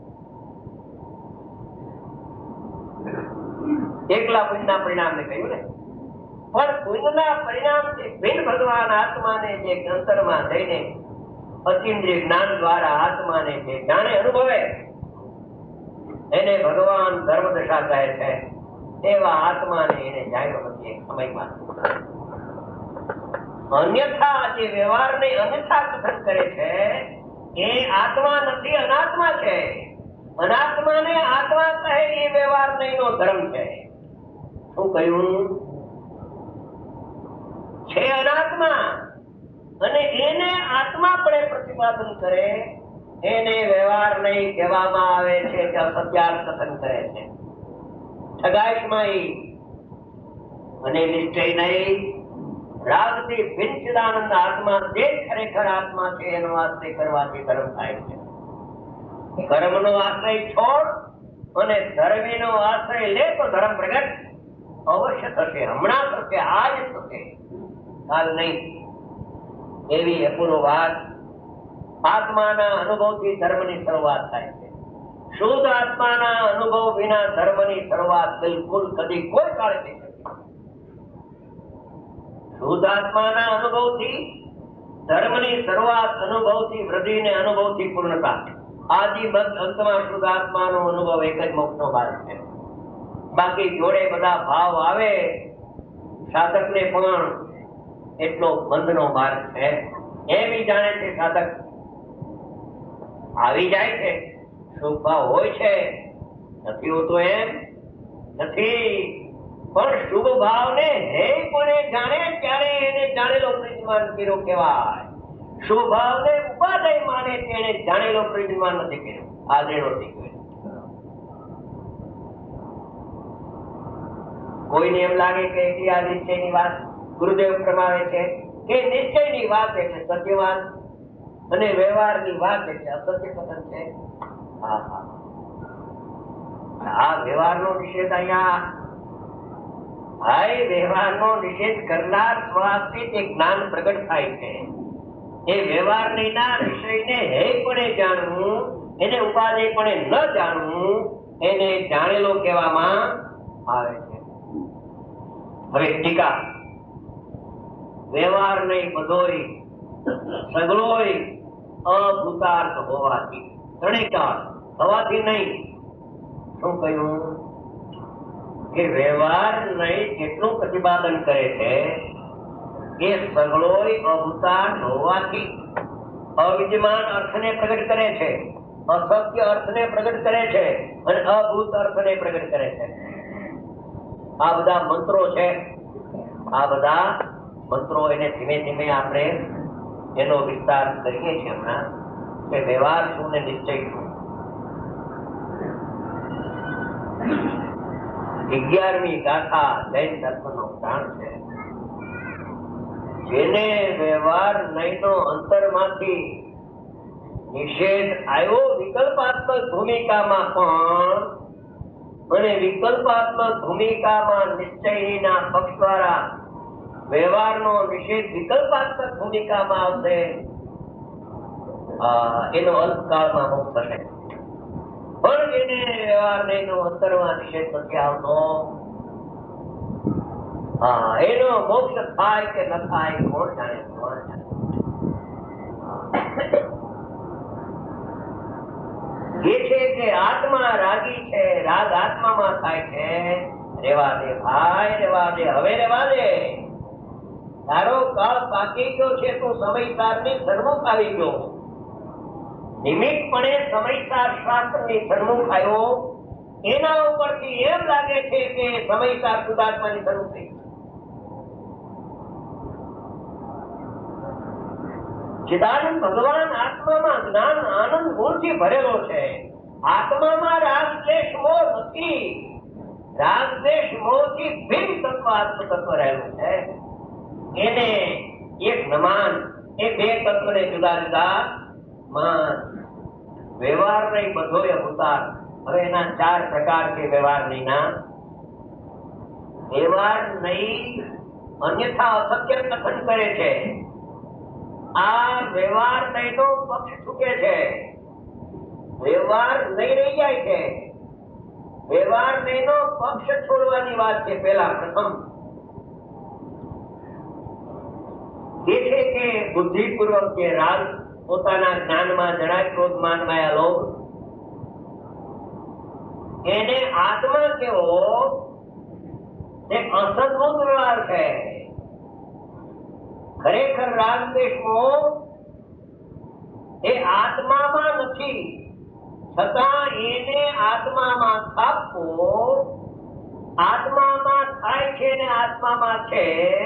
Speaker 3: એકલા પુણ્યના પરિણામને કહ્યું ને, પણ પુણ્યના પરિણામથી ભિન્ન ભગવાન આત્માને જે અંતરમાં જઈને અતિન્દ્રિય જ્ઞાન દ્વારા આત્માને જે જાણે અનુભવે એને ભગવાન ધર્મદશા કહે છે. એવા આત્માને એને જાણ્યો નથી એક સમયમાં. અન્યથા જે વ્યવહારને અન્યથા કથન કરે છે એ આત્મા નથી, અનાત્મા છે. અનાત્માને આત્મા કહે એ વ્યવહાર નહીં નો ધર્મ છે. શું કહ્યું છે? અનાત્મા અને એને આત્મા પડે પ્રતિપાદન કરે એને વ્યવહાર નહીં કહેવામાં આવે છે કે અસત્યાર્થ કથન કરે છે. ઠગાઈશમાઈ અને નિશ્ચય નહીં. રાગથી ભિન્ન ચિદાનંદ આત્મા જે ખરેખર આત્મા છે એનો આશ્રય કરવાથી ધર્મ થાય છે. કર્મનો આશ્રય છોડ અને ધર્મીનો આશ્રય લે તો ધર્મ પ્રગટ અવશ્ય થશે. હમણાં થશે, આજ થશે, કાલ નહીં. એવી અપૂર્વ વાત. આત્માના અનુભવથી ધર્મની શરૂઆત થાય છે. શુદ્ધ આત્માના અનુભવ વિના ધર્મની શરૂઆત બિલકુલ કદી કોઈ કાળે નહીં થતી. શુદ્ધ આત્માના અનુભવથી ધર્મની શરૂઆત, અનુભવથી વૃદ્ધિ ને અનુભવથી પૂર્ણતા. આદિ બંધ અંતમાં શુદ્ધ આત્માનો અનુભવ એક જ મોક્ષનો માર્ગ છે. બાકી જોડે બધા ભાવ આવે સાધકને પણ એટલો બંધનો માર્ગ છે. એમ જાણે છે સાધક આવી જાય છે, શુભ ભાવ હોય છે, નથી હોતો એમ નથી. પણ શુભ ભાવને હે પણ એ જાણે ત્યારે એને જાણેલો પ્રજ્ઞાન કર્યો કહેવાય. શુભ ભાવને ઉપાધ્યાય માને તેને જાણેલો પ્રજ્ઞાન નથી કર્યો, આદરેલો શીખવે. કોઈને એમ લાગે કે એટલી આ નિશ્ચયની વાત ગુરુદેવ પ્રમાણે છે કે નિશ્ચયની વાત એટલે સત્યવાન અને વ્યવહારની વાત એટલે અસત્ય કથન છે. આ વ્યવહારનો નિષેધ અહીંયા ભાઈ વ્યવહારનો નિષેધ કરનાર સ્વાસ્થિત એક જ્ઞાન પ્રગટ થાય છે. એ વ્યવહારની ના વિષયને હે પણ જાણવું, એને ઉપાધિ પણ ન જાણવું, એને જાણેલો કહેવામાં આવે છે. હવે ટીકા. વ્યવહાર નહીં બધોય સગળોય અભૂતાર્થ હોવાથી, ત્રણેય થવાથી નહીં. શું કહ્યું કે વ્યવહાર નહીં જેટલું પ્રતિપાદન કરે છે એ સગળોય અભૂતાર્થ હોવાથી અવિદ્યમાન અર્થને પ્રગટ કરે છે, અસત્ય અર્થને પ્રગટ કરે છે અને અભૂત અર્થને પ્રગટ કરે છે. આ બધા મંત્રો છે. આ બધા મંત્રો એને ધીમે ધીમે આપણે એનો વિસ્તાર કરીએ છીએ હમણાં કે વ્યવહાર શું ને નિશ્ચય શું. અગિયારમી ગાથા જૈન ધર્મનો પ્રાણ છે. જેને વ્યવહાર નહીંનો અંતરમાંથી નિષેધ આવ્યો વિકલ્પાત્મક ભૂમિકામાં પણ, અને વિકલ્પાત્મક ભૂમિકામાં નિશ્ચયના પક્ષ દ્વારા વ્યવહારનો નિષેધ વિકલ્પાત્મક ભૂમિકામાં આવશે. એનો અંતકાળમાં મોક્ષ થશે. પણ જેને વ્યવહાર નહીંનો અંતરમાં નિષેધ નથી આવતો એનો મોક્ષ થાય કે ન થાય કોણ જાણે, કોણ જાણે. જે છે કે આત્મા રાગી છે, રાગ આત્મામાં થાય છે. રેવા દે ભાઈ, રેવા દે, હવે રેવા દે. તારો કાળ પાકી ગયો છે, તું સમયસાર ની સન્મુખ આવી ગયો. નિમિત્તપણે સમયસાર શાસ્ત્ર ની સન્મુખ આવ્યો એના ઉપરથી એમ લાગે છે કે સમયસાર શુદ્ધાત્માની શરૂ થઈ. ચિદાનંદ ભગવાન આત્મામાં જ્ઞાન આનંદ ગુણથી ભરેલો છે. આત્મામાં રાગ દ્વેષ મોહ નથી. રાગ દ્વેષ મોહથી ભિન્ન તત્વ આત્મ તત્વ રહેલું છે. એને એક નમાન, એ બે તત્વને જુદા જુદા માન. વ્યવહાર નહીં બધો અવતાર. હવે એના ચાર પ્રકાર છે વ્યવહાર નહીંના. વ્યવહાર નહીં અન્યથા અસત્ય કથન કરે છે. આ વ્યવહાર નહીં નો પક્ષ ચૂકે છે. વ્યવહાર નહીં રહી જાય છે. વ્યવહાર નહીં નો પક્ષ છોડવાની વાત છે. પેલા પ્રથમ એ છે કે બુદ્ધિપૂર્વક કે રાગ પોતાના જ્ઞાનમાં જણાય, ક્રોધ માન માયા લોભ, એને આત્મા કેવો તે અસદભૂત વ્યવહાર છે. ખરેખર રાગ દ્વેષ મોહ એ આત્મામાં નથી, છતાં એને આત્મામાં સ્થાપવો, આત્મામાં થાય છે ને આત્મામાં છે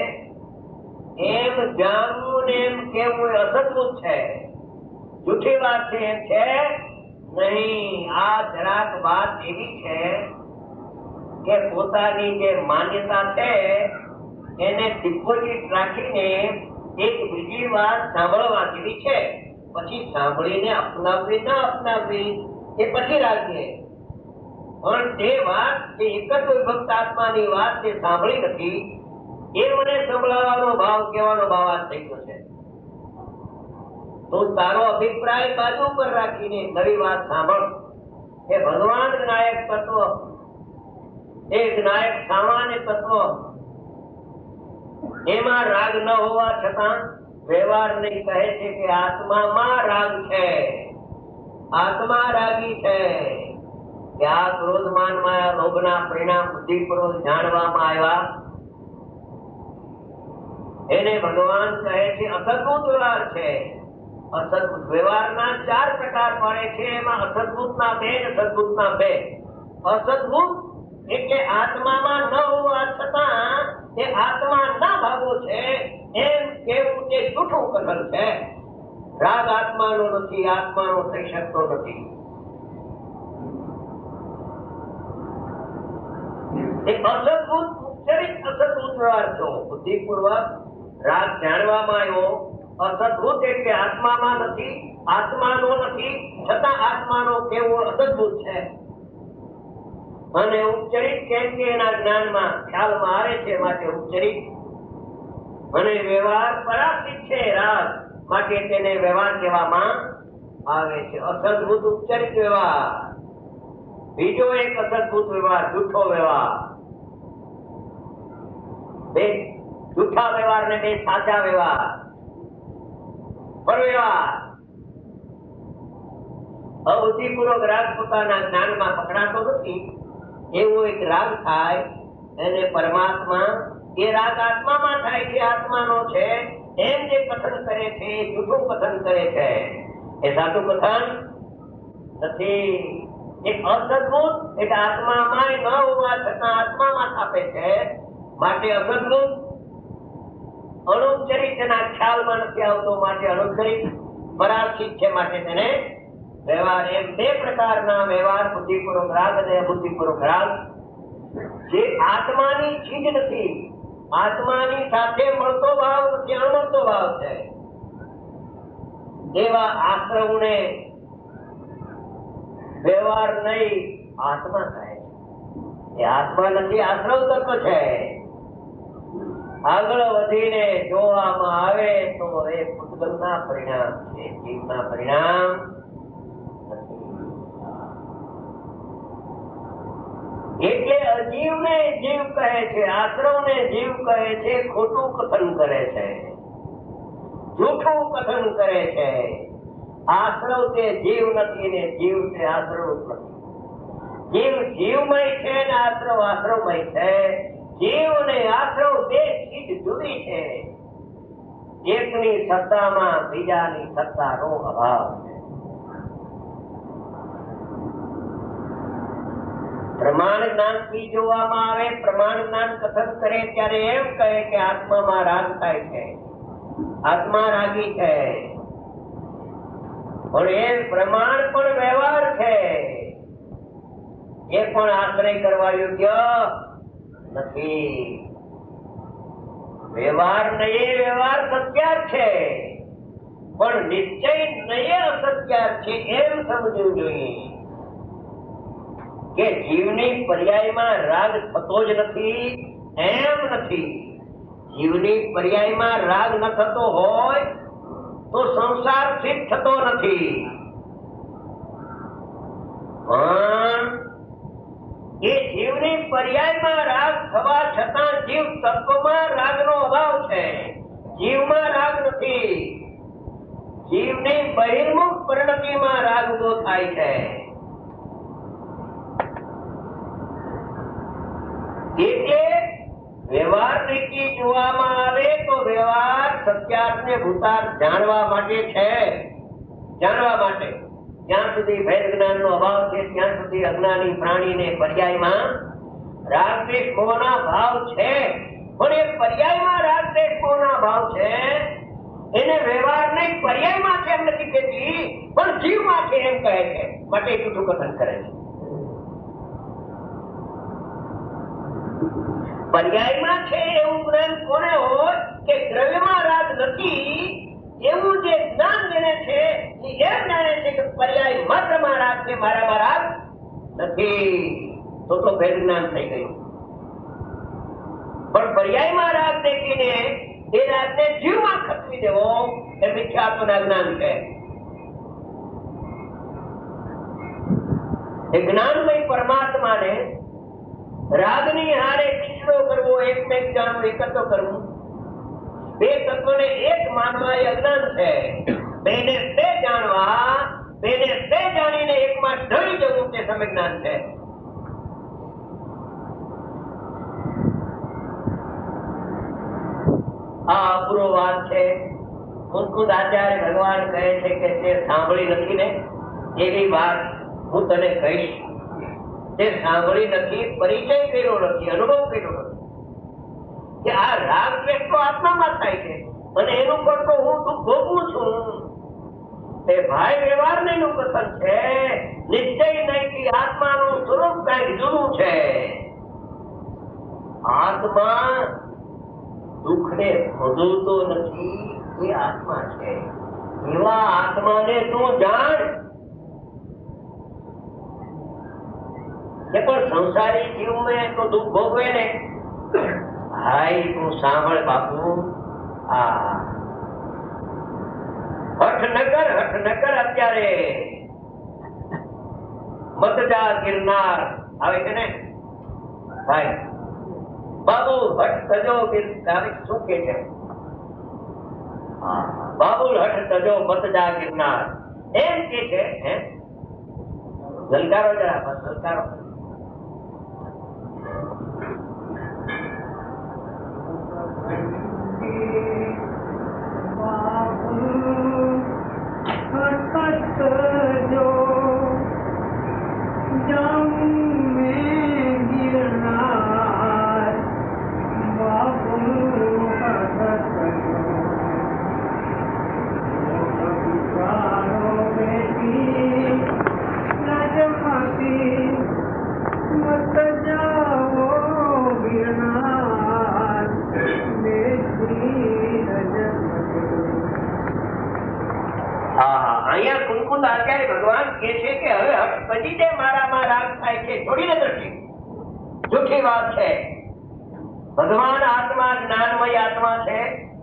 Speaker 3: એમ જાણવું ને એમ કેવું એ અસદભૂત છે. જૂઠી વાત છે એમ છે નહીં. આ જરાક વાત એવી છે કે પોતાની જે માન્યતા છે એને ડિપોઝિટ રાખીને એક બીજી વાત સાંભળવા જેવી છે. પછી સાંભળીને અપનાવવી ના અપનાવવી એ પછી રાખીએ. પણ તે વાત જે એક જ વિભક્ત આત્માની વાત જે સાંભળી નથી એ મને સંભળાવવાનો ભાવ કહેવાનો ભાવ આ થઈ ગયો છે. તો તારો અભિપ્રાય બાજુ પર રાખીને નવી વાત સાંભળ કે ભગવાન જ્ઞાયક તત્વ, એ જ્ઞાયક સામાન્ય તત્વ, એમાં રાગ ન હોવા છતાં વ્યવહાર નહીં કહે છે કે આત્મામાં રાગ છે, આત્મા રાગી છે. કે આ ક્રોધ માન માયા લોભના પરિણામ બુદ્ધિપૂર્વક જાણવામાં આવ્યા એને ભગવાન કહે છે અસદભૂત વ્યવહાર છે. અસદભૂત વ્યવહારના ચાર પ્રકાર પડે છે. એમાં અસદભૂત ના બે ને સદભૂત ના બે. અસદભૂત એટલે આત્મામાં ન હોવા છતાં એ આત્મા ના ભાગો છે એમ કેવું તે જૂઠું કથન છે. રાગ આત્માનો નથી, આત્માનો થઈ શકતો નથી. એ અસદભૂત ઉપચરિત અસદભૂત વ્યવહાર છો. બુદ્ધિપૂર્વક રાગ જાણવામાં આવ્યો. અસદભૂત એટલે આત્મામાં નથી, આત્માનો નથી, છતાં આત્માનો કેવો અસદભૂત છે. અને ઉપચરિત કેમ કે એના જ્ઞાનમાં ખ્યાલમાં આવે છે માટે ઉપચરિત. અને વ્યવહાર પરાસિત છે રાગ માટે તેને વ્યવહાર કહેવામાં આવે છે. અસદભૂત ઉપચરિત વ્યવહાર. બીજો એક અસદભૂત વ્યવહાર જૂઠો વ્યવહાર. બે જૂઠા વ્યવહાર ને બે સાચા વ્યવહાર. પરવ્યવહાર અબુદ્ધિપૂર્વક રાગ પોતાના જ્ઞાનમાં પકડાતો નથી એવો એક રાગ થાય એને પરમાત્મા, એ રાગ આત્મામાં થાય છે, આત્માનો છે એમ જે કથન કરે છે એ જૂઠું કથન કરે છે. એ સાચું કથન નથી. એક અસદભૂત એટલે આત્મામાં ન હોવા છતાં આત્મામાં સ્થાપે છે માટે અસદભૂત. અનુચરિત એના ખ્યાલમાં નથી આવતો માટે અનુચરિત. પરાર્થિત છે માટે તેને વ્યવહાર. એમ બે પ્રકારના વ્યવહાર, બુદ્ધિપૂર્વક રાગ અને અબુદ્ધિપૂર્વક રાગ. જે આત્માની ચીજ નથી, આત્માની સાથે મળતો ભાવ નથી, અણમળતો ભાવ છે એવા આશ્રવને વ્યવહાર નહીં આત્મા થાય. એ આત્મા નથી, આશ્રવ તત્વ છે. આગળ વધીને જોવામાં આવે તો એ પૂતગલના પરિણામ છે, જીવના પરિણામ નથી. એટલે અજીવને જીવ કહે છે, આશ્રવને જીવ કહે છે. ખોટું કથન કરે છે, જૂઠું કથન કરે છે. આશ્રવ તે જીવ નથી ને જીવ તે આશ્રવ નથી. જીવ જીવમય છે ને આશ્રવ આશ્રવમય છે. જીવ અને આશ્રવ બે ચીજ જુદી છે. એકની સત્તામાં બીજાની સત્તાનો અભાવ છે. પ્રમાણ જ્ઞાન થી જોવામાં આવે, પ્રમાણ જ્ઞાન કથન કરે ત્યારે એમ કહે કે આત્મામાં રાગ થાય છે, આત્મા રાગી છે, પણ એ પ્રમાણ પણ વ્યવહાર છે, એ પણ આશ્રય કરવા યોગ્ય નથી. વ્યવહાર નહીં, વ્યવહાર સત્યાર છે, પણ નિશ્ચય નહીં અસત્યાર છે એમ સમજવું જોઈએ કે જીવની પર્યાયમાં રાગ થતો જ નથી એમ નથી. જીવની પર્યાયમાં રાગ ન થતો હોય તો સંસાર સિદ્ધ થતો નથી, પણ એ જીવની પર્યાયમાં રાગ થવા છતાં જીવ તત્વમાં રાગનો અભાવ છે, જીવમાં રાગ નથી. જીવની બહિર્મુખ પરિણતિમાં રાગ ઉભો થાય છે. એટલે વ્યવહાર રીતે જોવામાં આવે તો વ્યવહાર સત્યાર્થ ને ભૂતાર્થ જાણવા માટે છે, જાણવા માટે. જ્યાં સુધી ભેદ જ્ઞાન નો અભાવ છે ત્યાં સુધી અજ્ઞાની પ્રાણીને પર્યાયમાં રાગ દ્વેષ મોહના ભાવ છે, પણ એ પર્યાયમાં રાગ દ્વેષ મોહના ભાવ છે એને વ્યવહાર ને પર્યાયમાં છે એમ નથી કહેતી, પણ જીવમાં છે એમ કહે છે, માટે જૂઠું કથન કરે છે. પર્યાયમાં છે એવું જ્ઞાન કોને હોય કે દ્રવ્યમાં રાગ નથી એવું જે જ્ઞાન જેને છે એ એમ જાણે છે કે પર્યાય માત્રમાં રાગ છે, મારામાં રાગ નથી, તો તો ભેદ જ્ઞાન થઈ ગયું. પણ પર્યાયમાં રાગ દેખીને એ રાગને જીવમાં ખતવી દેવો એ મિથ્યાત્વના જ્ઞાન છે. એ જ્ઞાનમય પરમાત્માને રાગની હારે ખીચડો કરવો, એકમેક જાણવું, એકત્ર કરવું, બે તત્વને એક માનવા એ અજ્ઞાન છે. બેને તે જાણવા, બેને તે જાણીને એકમાં ઢળી જવું તે સમ્યજ્ઞાન છે. આ અપૂરો વાત છે. મુકુદ આચાર્ય ભગવાન કહે છે કે તે સાંભળી નથી ને એવી વાત હું તને કહીશ. તે સાંભળી નથી, પરિચય કર્યો નથી, અનુભવ કર્યો નથી કે આ રાગ દ્વેષ તો આત્મામાં થાય છે અને એનું પણ તો હું દુઃખ ભોગવું છું. તે ભાઈ વ્યવહાર નહીં નું કથન છે, નિશ્ચય નહીં કે આત્માનું સ્વરૂપ કઈક જુદું છે. આત્મા દુઃખને ભોગવતો નથી, એ આત્મા છે. એવા આત્માને તું જાણ. પણ સંસારી જીવ में तो दुख भोगवे ने भाई तू सांभळ बापू आ हठ न कर हठ न कर અત્યારે મત જા ગિરનાર આવે છે ને ભાઈ બાબુ હઠ તજો ગિરનાર શું કે છે બાબુ હઠ તજો મત જા ગિરનાર એમ કે છે હે લલકારો જરા બસ લલકારો ભગવાન કે છે કે હવે પછી તે મારામાં રાગ થાય છે, છોડીને દ્રષ્ટિ જૂઠી વાત છે. ભગવાન આત્મા જ્ઞાનમય આત્મા છે,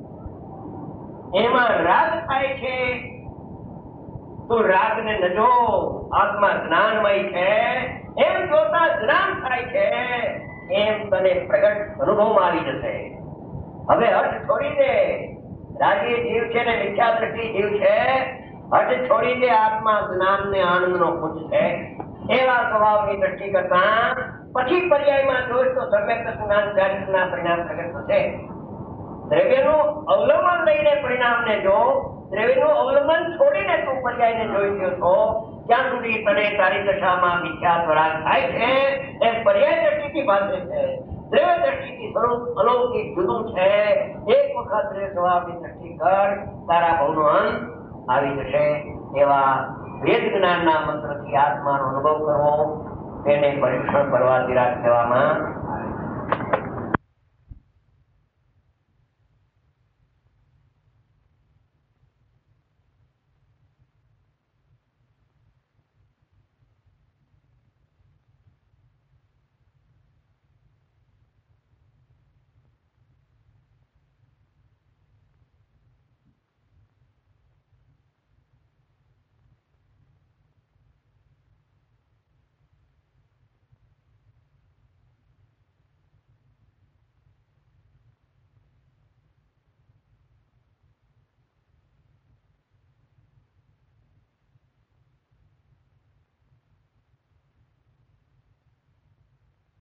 Speaker 3: એમાં રાગ થાય છે તો રાગ ને નજો. આત્મા જ્ઞાનમય છે એમ જોતા જ્ઞાન થાય છે એમ તને પ્રગટ અનુભવમાં આવી જશે. હવે હઠ છોડી દે. રાજી જીવ છે ને મિથ્યા દ્રષ્ટિ જીવ છે. હઠ છોડી દે. આત્મા જ્ઞાન ને આનંદ નો પુંજ છે. એવા સ્વભાવની દ્રષ્ટિ કરતા પછી પર્યાયમાં જોઈશ તો સમ્યક જ્ઞાન ચારિત્રના પરિણામ પ્રગટ થશે. દ્રવ્યનું અવલંબન લઈને પરિણામને જો, દ્રવ્યનું અવલંબન છોડીને તું પર્યાયને જોઈ ગયો છો ત્યાં સુધી તને તારી દશામાં મિથ્યાત્વ રાગ થાય છે એમ પાસે છે. દ્રવ્ય દ્રષ્ટિથી સ્વરૂપ અલૌકિક જુદું છે. એક વખત દ્રવ્ય સ્વભાવની દ્રષ્ટિ કર, તારા ભવનો અંત આવી જશે. એવા વેદ જ્ઞાનના મંત્રથી આત્માનો અનુભવ કરવો, તેને પરીક્ષણ કરવા વિરાટ કહેવામાં